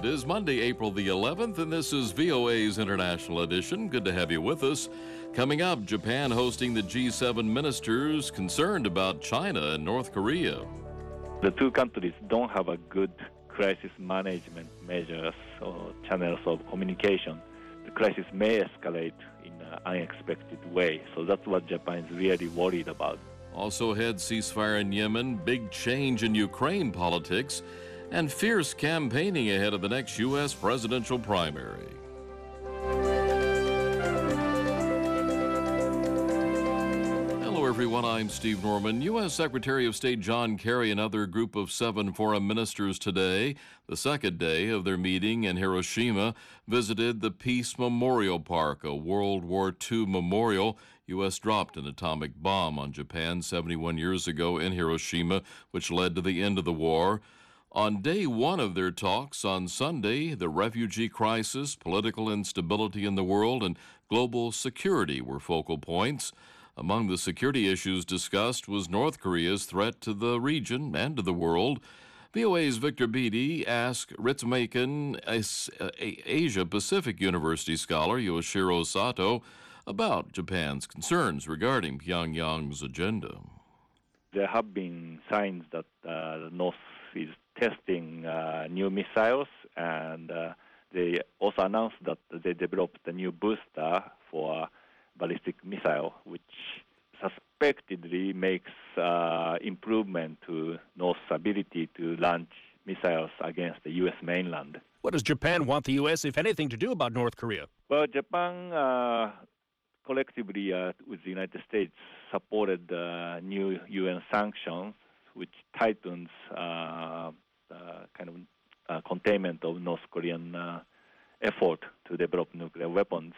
is Monday, April the 11th, and this is VOA's International Edition. Good to have you with us. Coming up, Japan hosting the G7 ministers concerned about China and North Korea. The two countries don't have a good crisis management measures or channels of communication. The crisis may escalate in an unexpected way, so that's what Japan is really worried about. Also ahead, ceasefire in Yemen, big change in Ukraine politics, and fierce campaigning ahead of the next U.S. presidential primary. Hello, everyone. I'm Steve Norman. U.S. Secretary of State John Kerry and other group of 7 foreign ministers today, the second day of their meeting in Hiroshima, visited the Peace Memorial Park, a World War II memorial. U.S. dropped an atomic bomb on Japan 71 years ago in Hiroshima, which led to the end of the war. On day one of their talks on Sunday, the refugee crisis, political instability in the world, and global security were focal points. Among the security issues discussed was North Korea's threat to the region and to the world. VOA's Victor Beatty asked Ritsumeikan, Asia-Pacific University scholar Yoshiro Sato, about Japan's concerns regarding Pyongyang's agenda. There have been signs that the North is testing new missiles, and they also announced that they developed a new booster for a ballistic missile, which suspectedly makes improvement to North's ability to launch missiles against the U.S. mainland. What does Japan want the U.S., if anything, to do about North Korea? Well, Japan collectively with the United States supported new UN sanctions, which tightens containment of North Korean effort to develop nuclear weapons.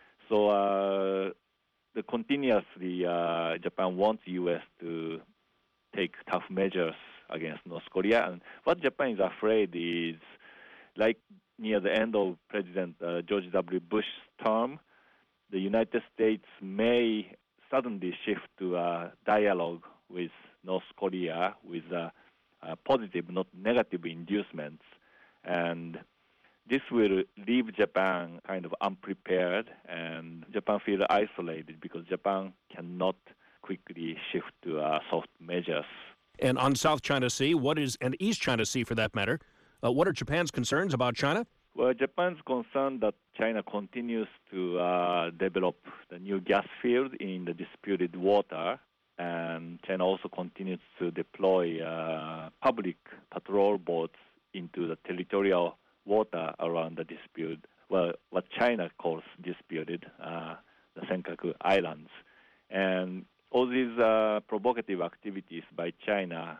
So continuously, Japan wants the U.S. to take tough measures against North Korea. And what Japan is afraid is, like near the end of President George W. Bush's term, the United States may suddenly shift to a dialogue with North Korea with positive, not negative inducements. And this will leave Japan kind of unprepared, and Japan feels isolated because Japan cannot quickly shift to soft measures. And on South China Sea, and East China Sea for that matter, what are Japan's concerns about China? Well, Japan's concerned that China continues to develop the new gas field in the disputed water, and China also continues to deploy public patrol boats into the territorial water around the dispute, well, what China calls disputed, the Senkaku Islands. And all these provocative activities by China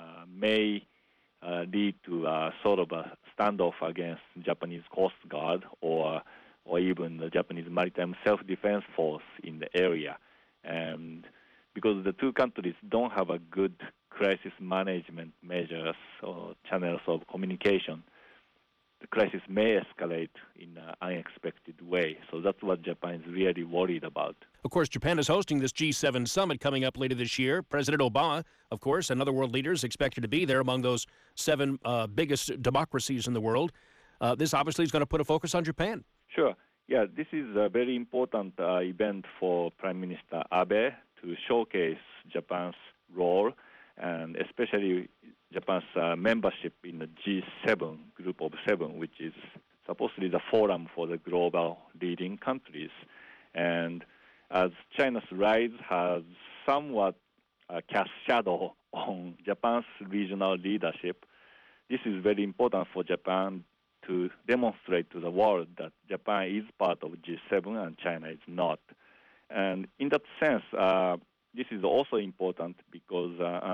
may lead to sort of a standoff against Japanese Coast Guard or even the Japanese Maritime Self-Defense Force in the area. And because the two countries don't have a good crisis management measures or channels of communication, the crisis may escalate in an unexpected way. So that's what Japan is really worried about. Of course, Japan is hosting this G7 summit coming up later this year. President Obama, of course, and other world leaders expected to be there among those 7 biggest democracies in the world. This obviously is going to put a focus on Japan. Sure. Yeah, this is a very important event for Prime Minister Abe to showcase Japan's role, and especially Japan's membership in the G7, Group of 7, which is supposedly the forum for the global leading countries. And as China's rise has somewhat cast shadow on Japan's regional leadership, this is very important for Japan to demonstrate to the world that Japan is part of G7 and China is not. And in that sense, this is also important because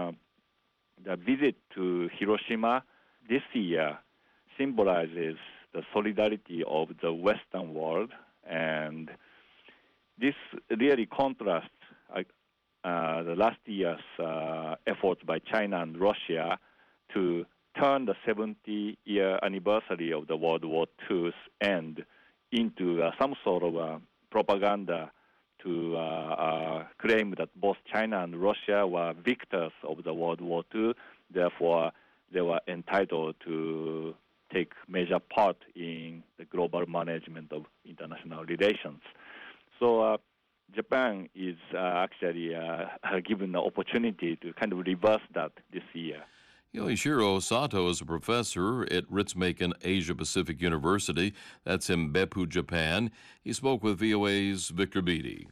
the visit to Hiroshima this year symbolizes the solidarity of the Western world, and this really contrasts the last year's efforts by China and Russia to turn the 70-year anniversary of the World War II's end into some sort of propaganda to claim that both China and Russia were victors of the World War II. Therefore, they were entitled to take major part in the global management of international relations. So Japan is actually given the opportunity to kind of reverse that this year. Yoichiro Sato is a professor at Ritsumeikan Asia Pacific University. That's in Beppu, Japan. He spoke with VOA's Victor Beattie.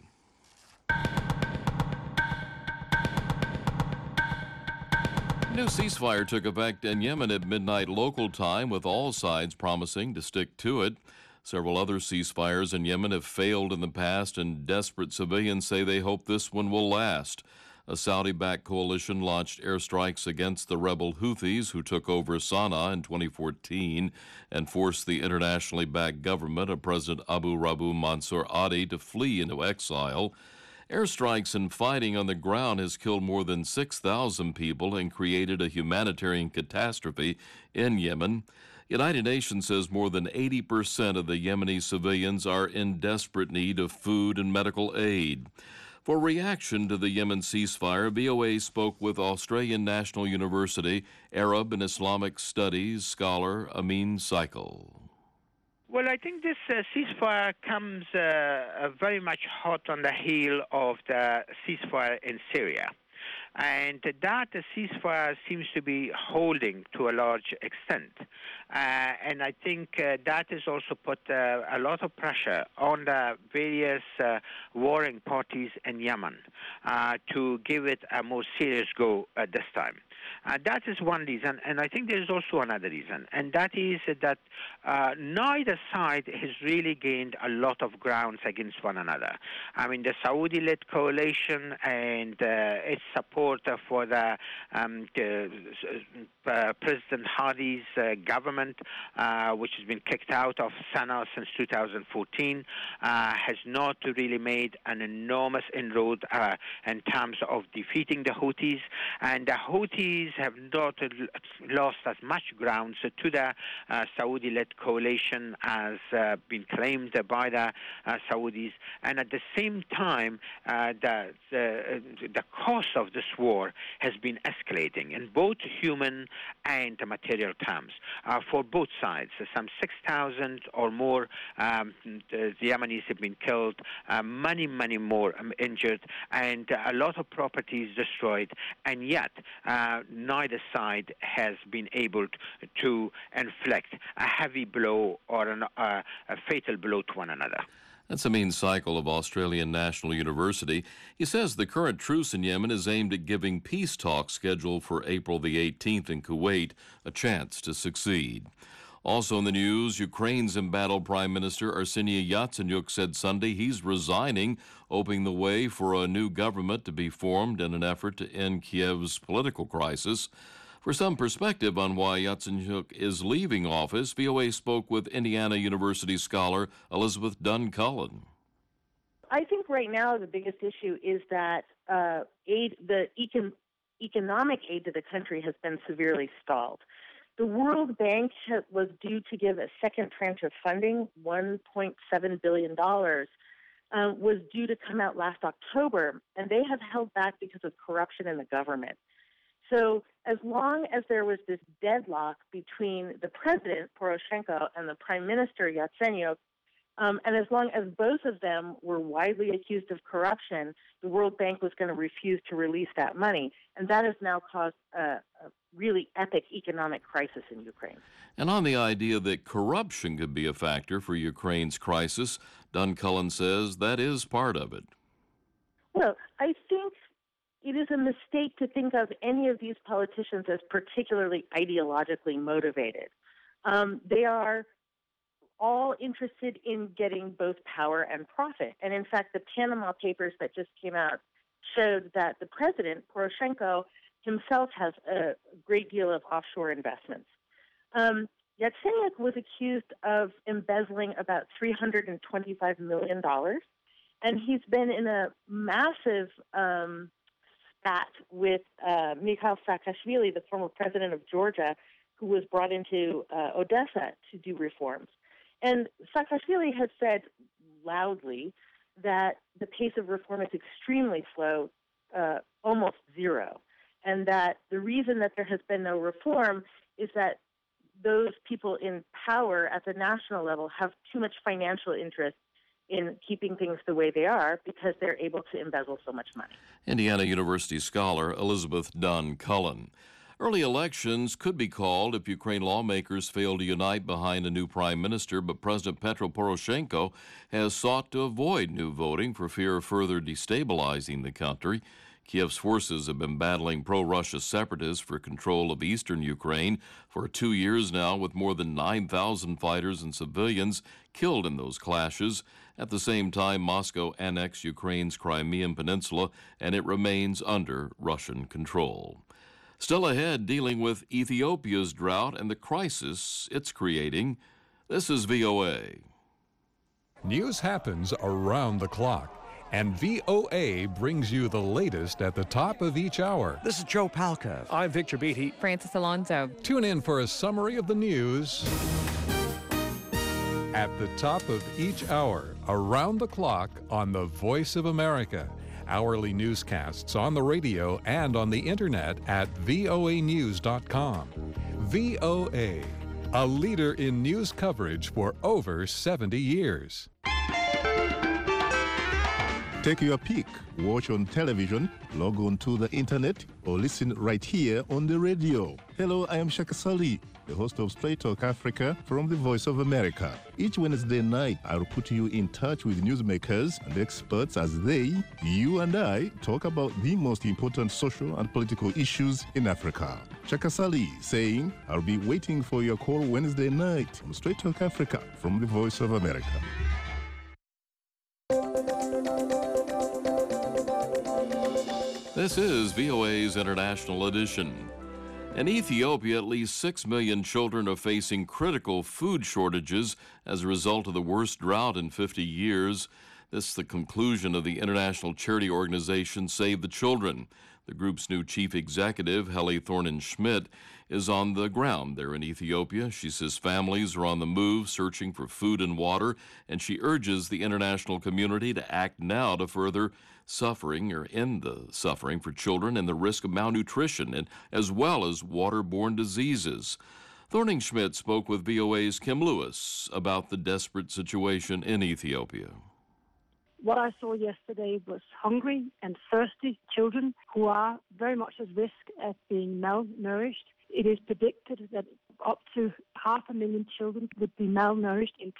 A new ceasefire took effect in Yemen at midnight local time, with all sides promising to stick to it. Several other ceasefires in Yemen have failed in the past, and desperate civilians say they hope this one will last. A Saudi-backed coalition launched airstrikes against the rebel Houthis, who took over Sana'a in 2014 and forced the internationally backed government of President Abu Rabu Mansur Hadi to flee into exile. Airstrikes and fighting on the ground has killed more than 6,000 people and created a humanitarian catastrophe in Yemen. United Nations says more than 80% of the Yemeni civilians are in desperate need of food and medical aid. For reaction to the Yemen ceasefire, VOA spoke with Australian National University Arab and Islamic Studies scholar Amin Saikal. Well, I think this ceasefire comes very much hot on the heel of the ceasefire in Syria. And that ceasefire seems to be holding to a large extent. And I think that has also put a lot of pressure on the various warring parties in Yemen to give it a more serious go at this time. That is one reason, and I think there is also another reason, and that is that neither side has really gained a lot of grounds against one another. I mean, the Saudi-led coalition and its support for the President Hadi's government, which has been kicked out of Sana'a since 2014, has not really made an enormous inroad in terms of defeating the Houthis, and the Houthis have not lost as much ground to the Saudi-led coalition as been claimed by the Saudis. And at the same time, the cost of this war has been escalating in both human and material terms for both sides. Some 6,000 or more the Yemenis have been killed, many more injured, and a lot of properties destroyed, and yet neither side has been able to inflict a heavy blow or a fatal blow to one another. That's Amin Saikal of Australian National University. He says the current truce in Yemen is aimed at giving peace talks scheduled for April the 18th in Kuwait a chance to succeed. Also in the news, Ukraine's embattled Prime Minister Arseniy Yatsenyuk said Sunday he's resigning, opening the way for a new government to be formed in an effort to end Kiev's political crisis. For some perspective on why Yatsenyuk is leaving office, VOA spoke with Indiana University scholar Elizabeth Dunn Cullen. I think right now the biggest issue is that economic aid to the country has been severely stalled. The World Bank was due to give a second tranche of funding, $1.7 billion, was due to come out last October, and they have held back because of corruption in the government. So as long as there was this deadlock between the president, Poroshenko, and the prime minister, Yatsenyuk, and as long as both of them were widely accused of corruption, the World Bank was going to refuse to release that money. And that has now caused a really epic economic crisis in Ukraine. And on the idea that corruption could be a factor for Ukraine's crisis, Dunn Cullen says that is part of it. Well, I think it is a mistake to think of any of these politicians as particularly ideologically motivated. They are all interested in getting both power and profit. And in fact, the Panama Papers that just came out showed that the president, Poroshenko, himself has a great deal of offshore investments. Yatsenyuk was accused of embezzling about $325 million, and he's been in a massive spat with Mikhail Saakashvili, the former president of Georgia, who was brought into Odessa to do reforms. And Saakashvili has said loudly that the pace of reform is extremely slow, almost zero, and that the reason that there has been no reform is that those people in power at the national level have too much financial interest in keeping things the way they are because they're able to embezzle so much money. Indiana University scholar Elizabeth Dunn Cullen. Early elections could be called if Ukraine lawmakers fail to unite behind a new prime minister, but President Petro Poroshenko has sought to avoid new voting for fear of further destabilizing the country. Kiev's forces have been battling pro-Russia separatists for control of eastern Ukraine for 2 years now, with more than 9,000 fighters and civilians killed in those clashes. At the same time, Moscow annexed Ukraine's Crimean Peninsula, and it remains under Russian control. Still ahead, dealing with Ethiopia's drought and the crisis it's creating. This is VOA. News happens around the clock, and VOA brings you the latest at the top of each hour. This is Joe Palca. I'm Victor Beatty. Francis Alonso. Tune in for a summary of the news at the top of each hour, around the clock on the Voice of America. Hourly newscasts on the radio and on the internet at voanews.com. VOA, a leader in news coverage for over 70 years. Take your pick. Watch on television, log on to the internet, or listen right here on the radio. Hello, I am Shaka Sali, the host of Straight Talk Africa from the Voice of America. Each Wednesday night, I'll put you in touch with newsmakers and experts as they, you and I, talk about the most important social and political issues in Africa. Shaka Sali saying, I'll be waiting for your call Wednesday night on Straight Talk Africa from the Voice of America. This is VOA's International Edition. In Ethiopia, at least 6 million children are facing critical food shortages as a result of the worst drought in 50 years. This is the conclusion of the international charity organization Save the Children. The group's new chief executive, Helle Thorning-Schmidt, is on the ground there in Ethiopia. She says families are on the move searching for food and water, and she urges the international community to act now to further suffering or end the suffering for children and the risk of malnutrition, and as well as waterborne diseases. Thorning-Schmidt spoke with VOA's Kim Lewis about the desperate situation in Ethiopia. What I saw yesterday was hungry and thirsty children who are very much at risk of being malnourished. It is predicted that up to 500,000 children would be malnourished in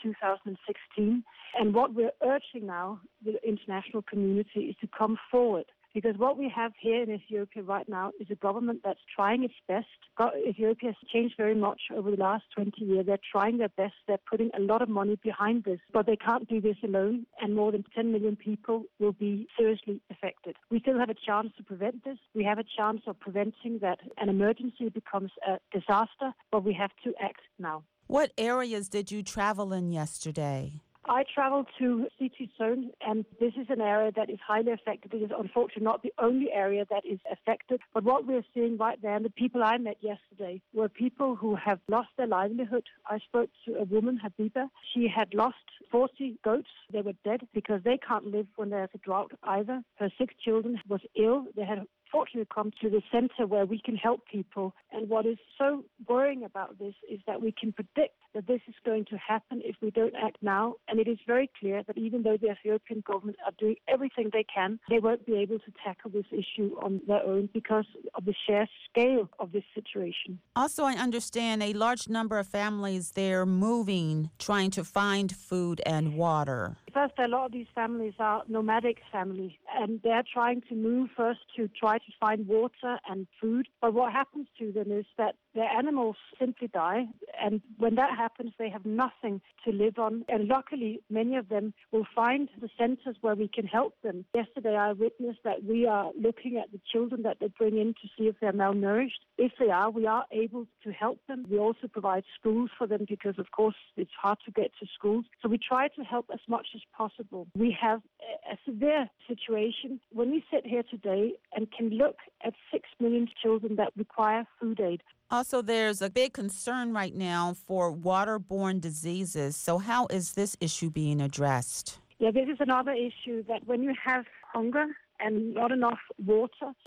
2016. And what we're urging now, the international community, is to come forward. Because what we have here in Ethiopia right now is a government that's trying its best. Ethiopia has changed very much over the last 20 years. They're trying their best. They're putting a lot of money behind this. But they can't do this alone, and more than 10 million people will be seriously affected. We still have a chance to prevent this. We have a chance of preventing that an emergency becomes a disaster, but we have to act now. What areas did you travel in yesterday? I traveled to CT Zone, and this is an area that is highly affected. It is unfortunately not the only area that is affected, but what we're seeing right there, and the people I met yesterday, were people who have lost their livelihood. I spoke to a woman, Habiba. She had lost 40 goats. They were dead because they can't live when there's a drought either. Her 6 children was ill. They had fortunately come to the center where we can help people. And what is so worrying about this is that we can predict that this is going to happen if we don't act now. And it is very clear that even though the Ethiopian government are doing everything they can, they won't be able to tackle this issue on their own because of the sheer scale of this situation. Also, I understand a large number of families, they're moving, trying to find food and water. First, a lot of these families are nomadic families, and they're trying to move first to try to find water and food. But what happens to them is that their animals simply die, and when that happens, they have nothing to live on. And luckily, many of them will find the centers where we can help them. Yesterday, I witnessed that we are looking at the children that they bring in to see if they're malnourished. If they are, we are able to help them. We also provide schools for them because, of course, it's hard to get to schools. So we try to help as much as possible. We have a severe situation. When we sit here today and can look at 6 million children that require food aid. Also, there's a big concern right now for waterborne diseases. So how is this issue being addressed? Yeah, this is another issue that when you have hunger and not enough water, you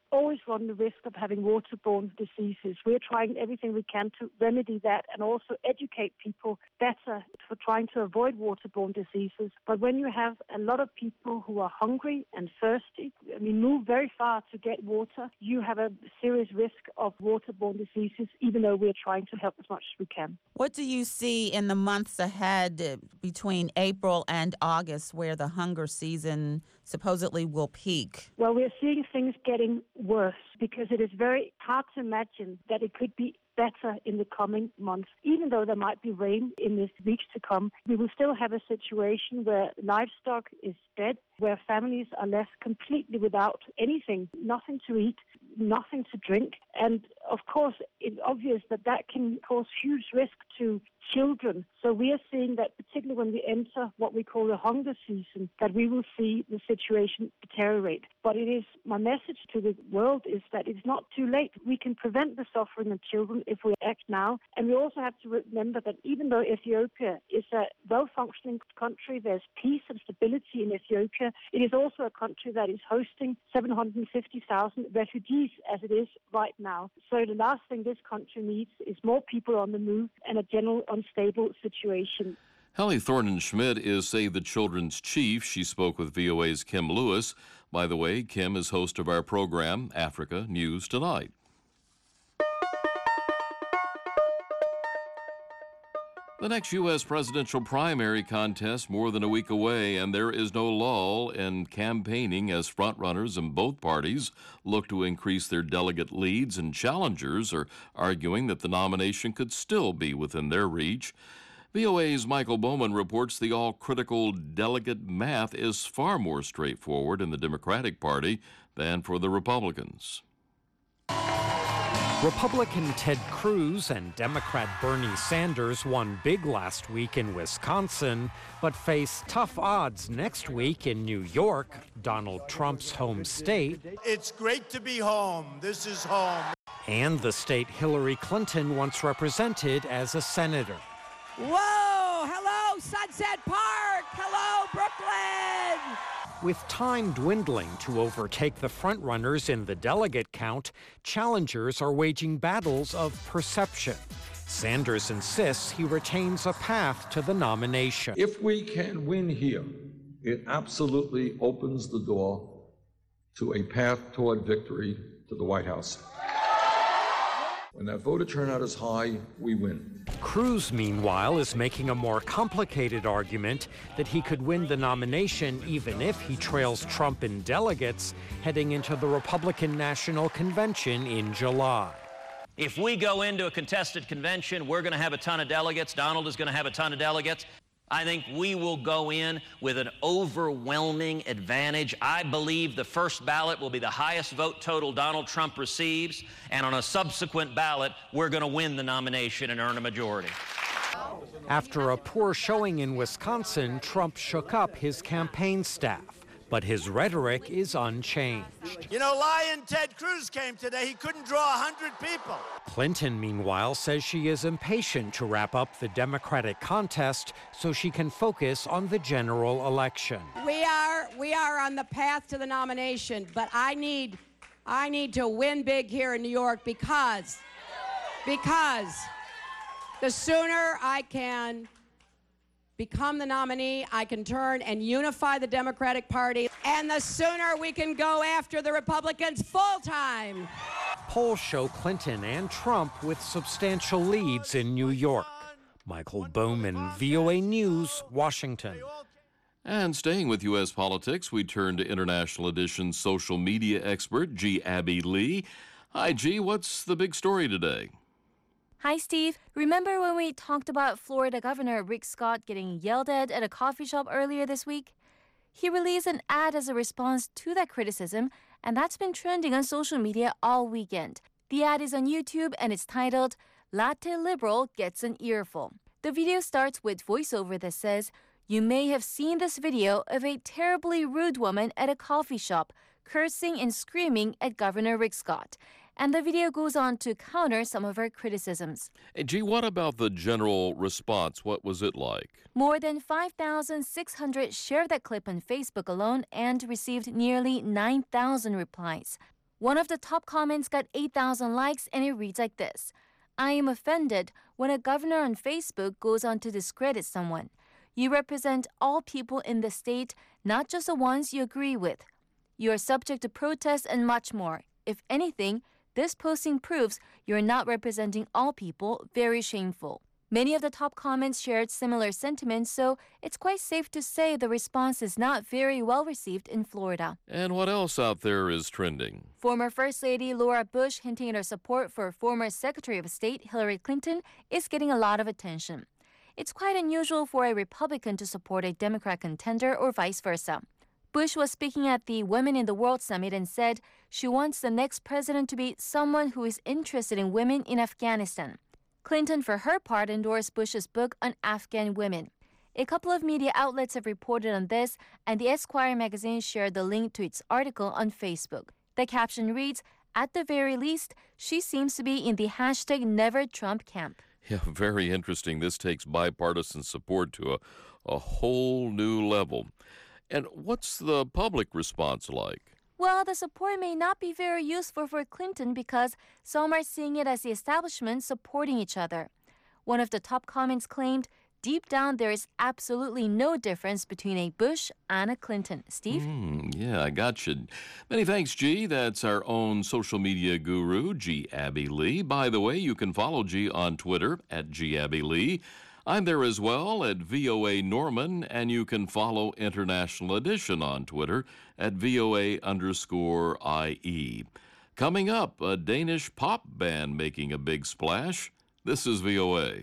always run the risk of having waterborne diseases. We're trying everything we can to remedy that and also educate people better for trying to avoid waterborne diseases. But when you have a lot of people who are hungry and thirsty, move very far to get water, you have a serious risk of waterborne diseases, even though we're trying to help as much as we can. What do you see in the months ahead between April and August where the hunger season supposedly will peak? Well, we're seeing things getting worse because it is very hard to imagine that it could be better in the coming months. Even though there might be rain in the weeks to come, we will still have a situation where livestock is dead, where families are left completely without anything, nothing to eat, nothing to drink. And of course, it's obvious that that can cause huge risk to children. So we are seeing that particularly when we enter what we call the hunger season, that we will see the situation deteriorate. But it is, my message to the world is that it's not too late. We can prevent the suffering of children if we act now. And we also have to remember that even though Ethiopia is a well-functioning country, there's peace and stability in Ethiopia, it is also a country that is hosting 750,000 refugees as it is right now. So the last thing this country needs is more people on the move and a general unstable situation. Hallie Thornen-Schmidt is Save the Children's chief. She spoke with VOA's Kim Lewis. By the way, Kim is host of our program, Africa News Tonight. The next U.S. presidential primary contest more than a week away, and there is no lull in campaigning as frontrunners in both parties look to increase their delegate leads, and challengers are arguing that the nomination could still be within their reach. VOA's Michael Bowman reports the all-critical delegate math is far more straightforward in the Democratic Party than for the Republicans. Republican Ted Cruz and Democrat Bernie Sanders won big last week in Wisconsin, but face tough odds next week in New York, Donald Trump's home state. It's great to be home. This is home. And the state Hillary Clinton once represented as a senator. Whoa! Hello, Sunset Park! Hello, Brooklyn! With time dwindling to overtake the frontrunners in the delegate count, challengers are waging battles of perception. Sanders insists he retains a path to the nomination. If we can win here, it absolutely opens the door to a path toward victory to the White House. When that voter turnout is high, we win. Cruz, meanwhile, is making a more complicated argument that he could win the nomination even if he trails Trump in delegates heading into the Republican National Convention in July. If we go into a contested convention, we're going to have a ton of delegates. Donald is going to have a ton of delegates. I think we will go in with an overwhelming advantage. I believe the first ballot will be the highest vote total Donald Trump receives, and on a subsequent ballot, we're going to win the nomination and earn a majority. After a poor showing in Wisconsin, Trump shook up his campaign staff, but his rhetoric is unchanged. You know, Lion Ted Cruz came today. He couldn't draw 100 people. Clinton, meanwhile, says she is impatient to wrap up the Democratic contest so she can focus on the general election. We are on the path to the nomination, but I need to win big here in New York because the sooner I can become the nominee, I can turn and unify the Democratic Party, and the sooner we can go after the Republicans full time. Polls show Clinton and Trump with substantial leads in New York. Michael Bowman, VOA News, Washington. And staying with U.S. politics, we turn to International Edition's social media expert, G. Abby Lee. Hi, G. What's the big story today? Hi, Steve. Remember when we talked about Florida Governor Rick Scott getting yelled at a coffee shop earlier this week? He released an ad as a response to that criticism, and that's been trending on social media all weekend. The ad is on YouTube, and it's titled, Latte Liberal Gets an Earful. The video starts with voiceover that says, "You may have seen this video of a terribly rude woman at a coffee shop cursing and screaming at Governor Rick Scott." And the video goes on to counter some of her criticisms. Hey, G, what about the general response? What was it like? More than 5,600 shared that clip on Facebook alone and received nearly 9,000 replies. One of the top comments got 8,000 likes, and it reads like this. I am offended when a governor on Facebook goes on to discredit someone. You represent all people in the state, not just the ones you agree with. You are subject to protests and much more. If anything, this posting proves you're not representing all people. Very shameful. Many of the top comments shared similar sentiments, so it's quite safe to say the response is not very well received in Florida. And what else out there is trending? Former First Lady Laura Bush hinting at her support for former Secretary of State Hillary Clinton is getting a lot of attention. It's quite unusual for a Republican to support a Democrat contender or vice versa. Bush was speaking at the Women in the World Summit and said she wants the next president to be someone who is interested in women in Afghanistan. Clinton, for her part, endorsed Bush's book on Afghan women. A couple of media outlets have reported on this, and the Esquire magazine shared the link to its article on Facebook. The caption reads, at the very least, she seems to be in the hashtag Never Trump camp. Yeah, very interesting. This takes bipartisan support to a whole new level. And what's the public response like? Well, the support may not be very useful for Clinton because some are seeing it as the establishment supporting each other. One of the top comments claimed, deep down there is absolutely no difference between a Bush and a Clinton. Steve? Yeah, I got you. Many thanks, G. That's our own social media guru, G. Abby Lee. By the way, you can follow G on Twitter at G. Abby Lee. I'm there as well at VOA Norman, and you can follow International Edition on Twitter at VOA_IE. Coming up, a Danish pop band making a big splash. This is VOA.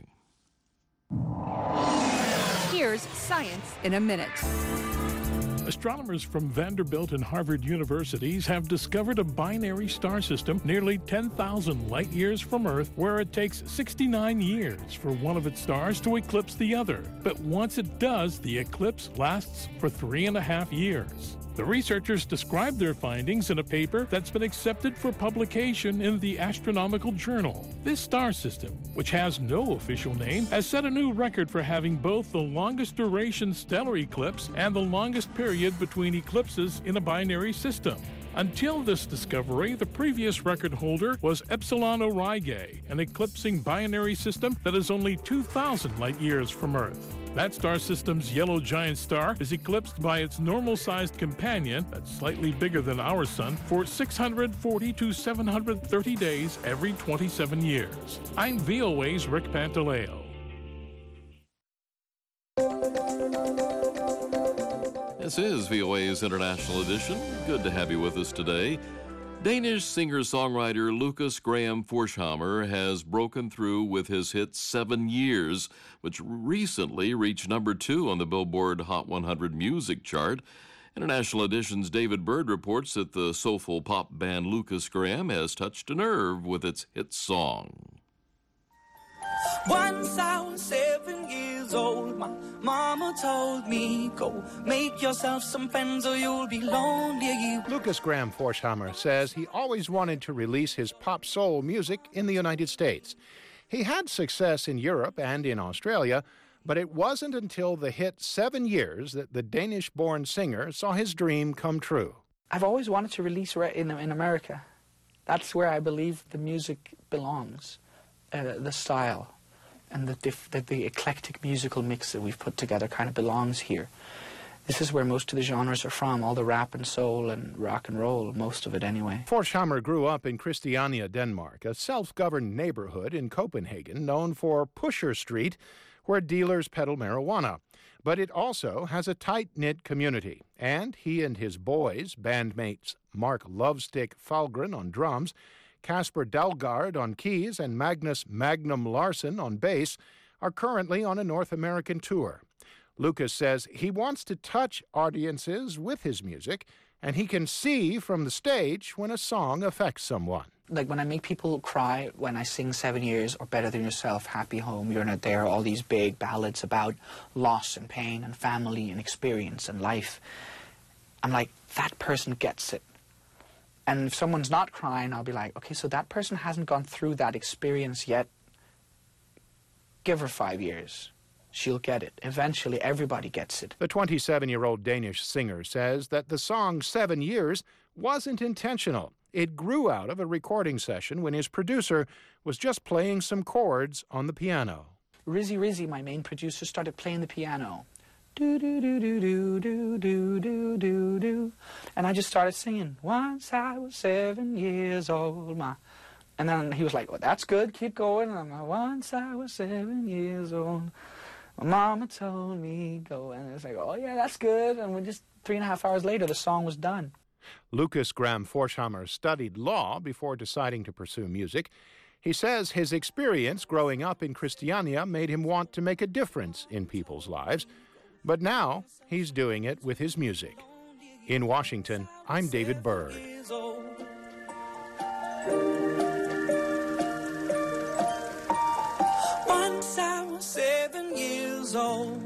Here's Science in a Minute. Astronomers from Vanderbilt and Harvard universities have discovered a binary star system nearly 10,000 light years from Earth, where it takes 69 years for one of its stars to eclipse the other. But once it does, the eclipse lasts for 3.5 years. The researchers described their findings in a paper that's been accepted for publication in the Astronomical Journal. This star system, which has no official name, has set a new record for having both the longest duration stellar eclipse and the longest period between eclipses in a binary system. Until this discovery, the previous record holder was Epsilon Aurigae, an eclipsing binary system that is only 2,000 light years from Earth. That star system's yellow giant star is eclipsed by its normal-sized companion, that's slightly bigger than our sun, for 640 to 730 days every 27 years. I'm VOA's Rick Pantaleo. This is VOA's International Edition. Good to have you with us today. Danish singer-songwriter Lucas Graham Forshammer has broken through with his hit 7 Years, which recently reached number 2 on the Billboard Hot 100 music chart. International Edition's David Bird reports that the soulful pop band Lucas Graham has touched a nerve with its hit song. Once I was 7 years old, my mama told me, go make yourself some friends or you'll be lonely. Lucas Graham Forshammer says he always wanted to release his pop soul music in the United States. He had success in Europe and in Australia, but it wasn't until the hit 7 Years that the Danish-born singer saw his dream come true. I've always wanted to release in America. That's where I believe the music belongs. The style and the eclectic musical mix that we've put together kind of belongs here. This is where most of the genres are from, all the rap and soul and rock and roll, most of it anyway. Forshammer grew up in Christiania, Denmark, a self-governed neighborhood in Copenhagen known for Pusher Street, where dealers peddle marijuana. But it also has a tight-knit community, and he and his boys, bandmates Mark Lovestick Falgren on drums, Casper Dalgaard on keys, and Magnus Magnum Larsen on bass, are currently on a North American tour. Lucas says he wants to touch audiences with his music, and he can see from the stage when a song affects someone. Like when I make people cry, when I sing 7 Years or Better Than Yourself, Happy Home, You're Not There, all these big ballads about loss and pain and family and experience and life, I'm like, that person gets it. And if someone's not crying, I'll be like, okay, so that person hasn't gone through that experience yet. Give her 5 years. She'll get it. Eventually, everybody gets it. The 27-year-old Danish singer says that the song 7 Years wasn't intentional. It grew out of a recording session when his producer was just playing some chords on the piano. Rizzy, my main producer, started playing the piano. Do, do, do, do, do, do, do, do, do, do. And I just started singing, once I was 7 years old, And then he was like, well, that's good, keep going. And I'm like, once I was 7 years old, my mama told me go. And it's like, oh yeah, that's good. And we just 3.5 hours later, the song was done. Lucas Graham Forshammer studied law before deciding to pursue music. He says his experience growing up in Christiania made him want to make a difference in people's lives. But now he's doing it with his music. In Washington, I'm David Byrd. Once I was 7 years old.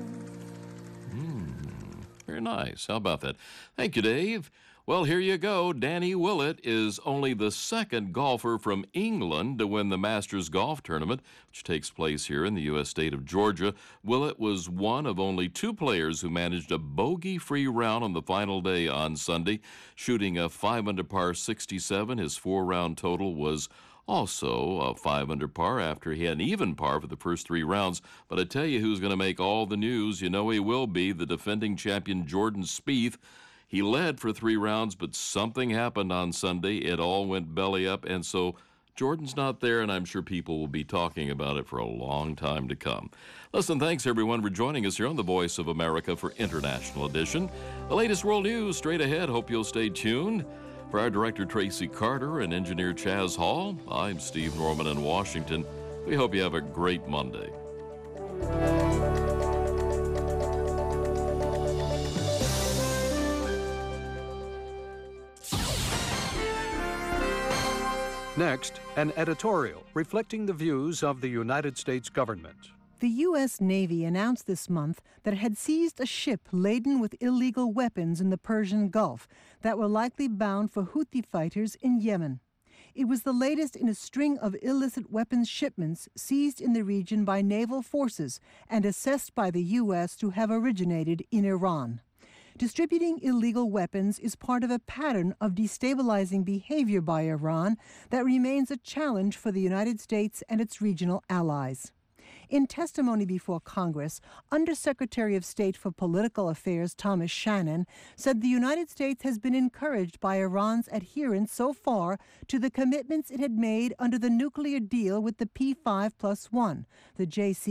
Very nice. How about that? Thank you, Dave. Well, here you go. Danny Willett is only the second golfer from England to win the Masters Golf Tournament, which takes place here in the U.S. state of Georgia. Willett was one of only 2 players who managed a bogey-free round on the final day on Sunday, shooting a 5-under par 67. His 4-round total was also a 5-under par after he had an even par for the first 3 rounds. But I tell you who's going to make all the news. You know he will be, the defending champion Jordan Spieth. He led for 3 rounds, but something happened on Sunday. It all went belly up, and so Jordan's not there, and I'm sure people will be talking about it for a long time to come. Listen, thanks, everyone, for joining us here on the Voice of America for International Edition. The latest world news straight ahead. Hope you'll stay tuned. For our director, Tracy Carter, and engineer Chaz Hall, I'm Steve Norman in Washington. We hope you have a great Monday. Next, an editorial reflecting the views of the United States government. The U.S. Navy announced this month that it had seized a ship laden with illegal weapons in the Persian Gulf that were likely bound for Houthi fighters in Yemen. It was the latest in a string of illicit weapons shipments seized in the region by naval forces and assessed by the U.S. to have originated in Iran. Distributing illegal weapons is part of a pattern of destabilizing behavior by Iran that remains a challenge for the United States and its regional allies. In testimony before Congress, Undersecretary of State for Political Affairs Thomas Shannon said the United States has been encouraged by Iran's adherence so far to the commitments it had made under the nuclear deal with the P5+1, the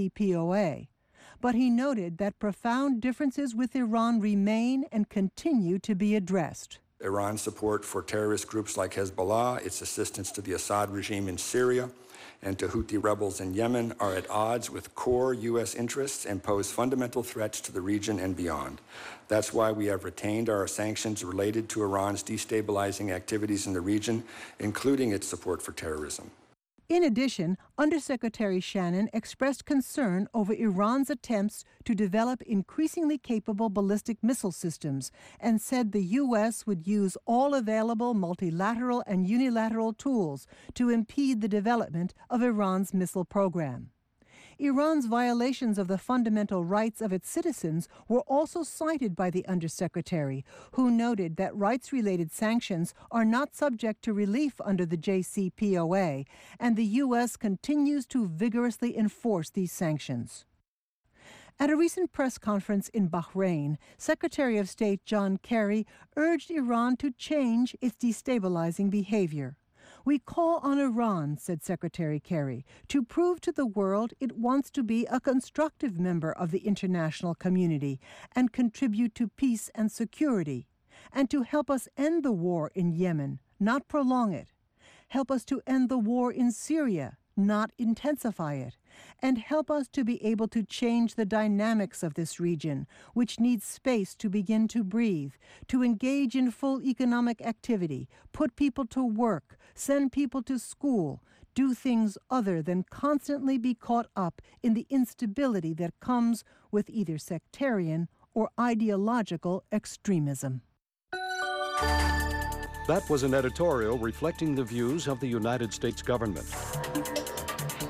JCPOA. But he noted that profound differences with Iran remain and continue to be addressed. Iran's support for terrorist groups like Hezbollah, its assistance to the Assad regime in Syria, and to Houthi rebels in Yemen are at odds with core U.S. interests and pose fundamental threats to the region and beyond. That's why we have retained our sanctions related to Iran's destabilizing activities in the region, including its support for terrorism. In addition, Undersecretary Shannon expressed concern over Iran's attempts to develop increasingly capable ballistic missile systems and said the U.S. would use all available multilateral and unilateral tools to impede the development of Iran's missile program. Iran's violations of the fundamental rights of its citizens were also cited by the Undersecretary, who noted that rights-related sanctions are not subject to relief under the JCPOA, and the U.S. continues to vigorously enforce these sanctions. At a recent press conference in Bahrain, Secretary of State John Kerry urged Iran to change its destabilizing behavior. We call on Iran, said Secretary Kerry, to prove to the world it wants to be a constructive member of the international community and contribute to peace and security, and to help us end the war in Yemen, not prolong it, help us to end the war in Syria, not intensify it, and help us to be able to change the dynamics of this region, which needs space to begin to breathe, to engage in full economic activity, put people to work, send people to school, do things other than constantly be caught up in the instability that comes with either sectarian or ideological extremism. That was an editorial reflecting the views of the United States government.